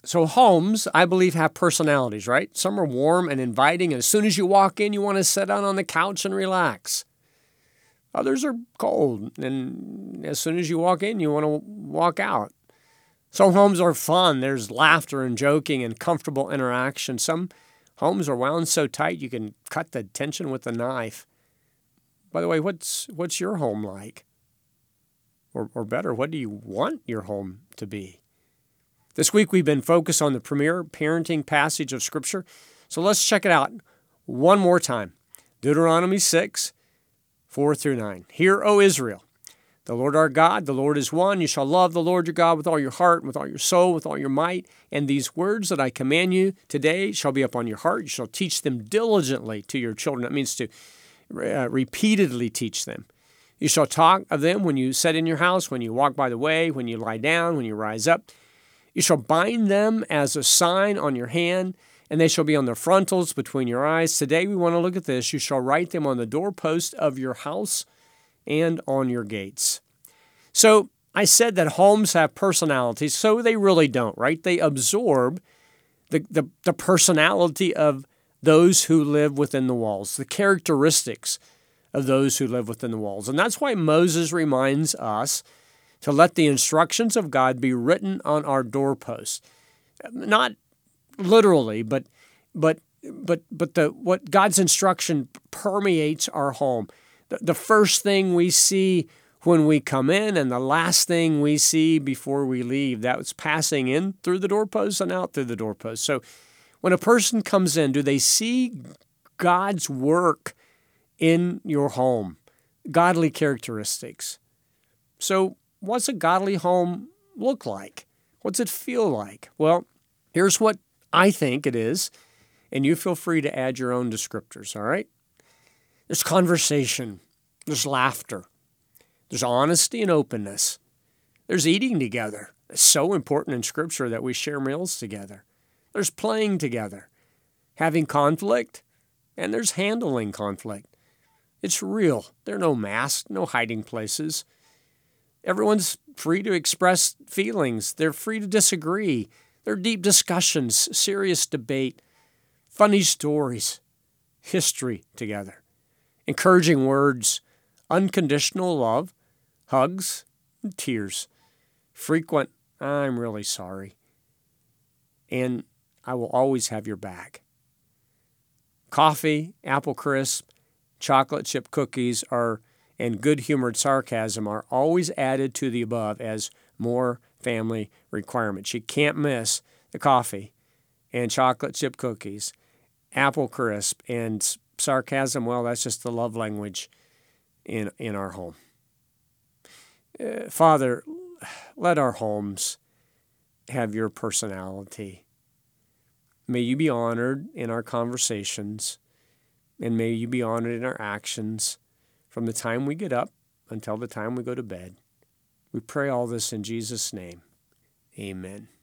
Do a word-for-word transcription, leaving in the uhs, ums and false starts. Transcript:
So homes, I believe, have personalities, right? Some are warm and inviting, and as soon as you walk in, you want to sit down on the couch and relax. Others are cold, and as soon as you walk in, you want to walk out. Some homes are fun. There's laughter and joking and comfortable interaction. Some homes are wound so tight you can cut the tension with a knife. By the way, what's what's your home like? Or, or better, what do you want your home to be? This week we've been focused on the premier parenting passage of Scripture. So let's check it out one more time. Deuteronomy six, four through nine. Hear, O Israel, the Lord our God, the Lord is one. You shall love the Lord your God with all your heart, with all your soul, with all your might. And these words that I command you today shall be upon your heart. You shall teach them diligently to your children. That means to uh, repeatedly teach them. You shall talk of them when you sit in your house, when you walk by the way, when you lie down, when you rise up. You shall bind them as a sign on your hand, and they shall be on the frontals between your eyes. Today we want to look at this. You shall write them on the doorpost of your house and on your gates. So I said that homes have personalities, so they really don't, right? They absorb the, the, the personality of those who live within the walls, the characteristics of those who live within the walls. And that's why Moses reminds us to let the instructions of God be written on our doorposts. Not literally, but but but but the what God's instruction permeates our home. The, the first thing we see when we come in and the last thing we see before we leave, that's passing in through the doorposts and out through the doorposts. So when a person comes in, do they see God's work in your home? Godly characteristics. So what's a godly home look like? What's it feel like? Well, here's what I think it is, and you feel free to add your own descriptors, all right? There's conversation. There's laughter. There's honesty and openness. There's eating together. It's so important in Scripture that we share meals together. There's playing together, having conflict, and there's handling conflict. It's real. There are no masks, no hiding places. Everyone's free to express feelings. They're free to disagree. There are deep discussions, serious debate, funny stories, history together, encouraging words, unconditional love, hugs, and tears, frequent, I'm really sorry, and I will always have your back. Coffee, apple crisp, chocolate chip cookies are and good-humored sarcasm are always added to the above as more family requirements. You can't miss the coffee and chocolate chip cookies, apple crisp, and sarcasm. Well, that's just the love language in, in our home. Uh, Father, let our homes have your personality. May you be honored in our conversations, and may you be honored in our actions from the time we get up until the time we go to bed. We pray all this in Jesus' name. Amen.